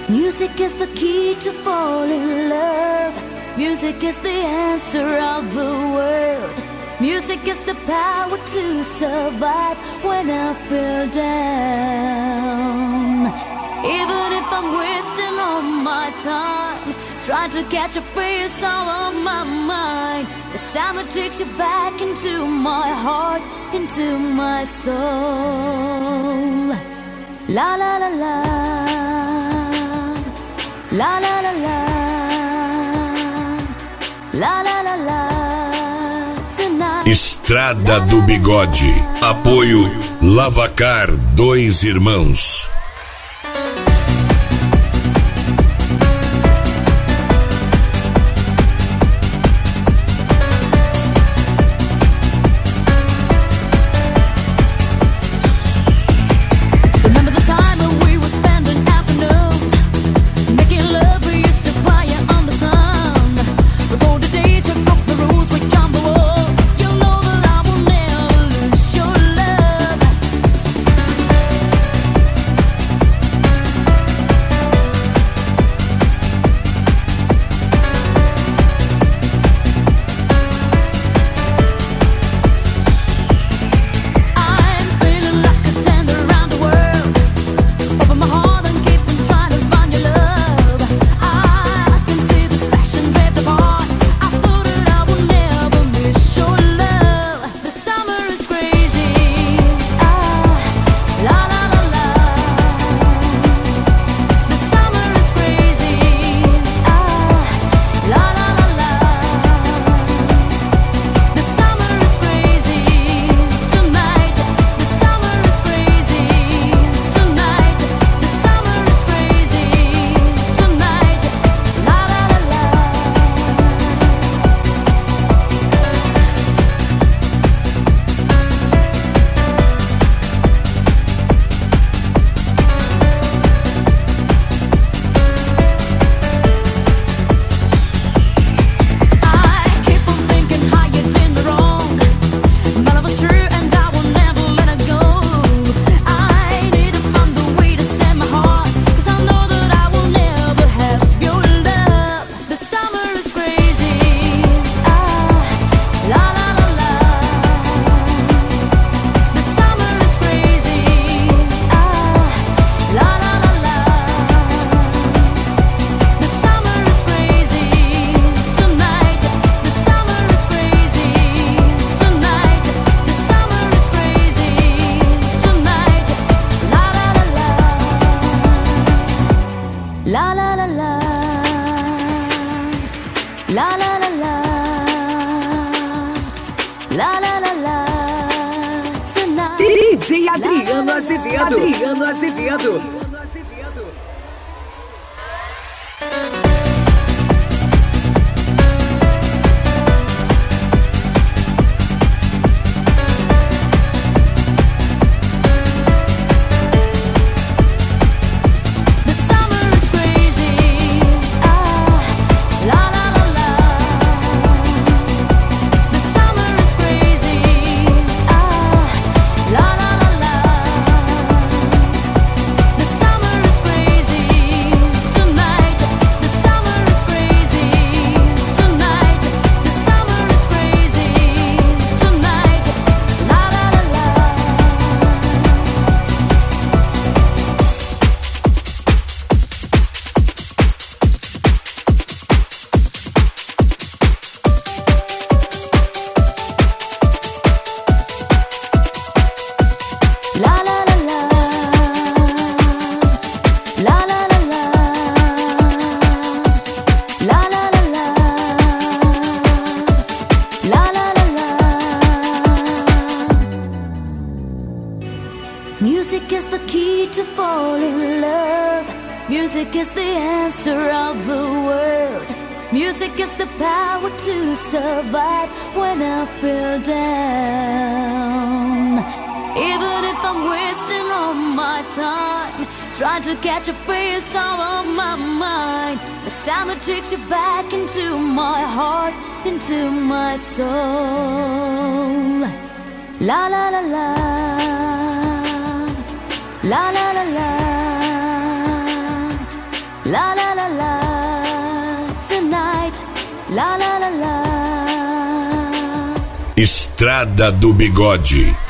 Music is the key to fall in love. Music is the answer of the world. Music is the power to survive when I feel down. Even if I'm wasting all my time trying to catch a face out of my mind, the summer takes you back into my heart, into my soul. La la la la, la la la la, la la la la. Estrada do Bigode. Apoio Lavacar, dois irmãos. Adriano Azevedo. Music is the key to fall in love. Music is the answer of the world. Music is the power to survive when I feel down. Even if I'm wasting all my time trying to catch a face out of my mind, the sound that takes you back into my heart, into my soul. La la la la, la la la la, La la la la. Tonight. La la la la. Estrada do Bigode.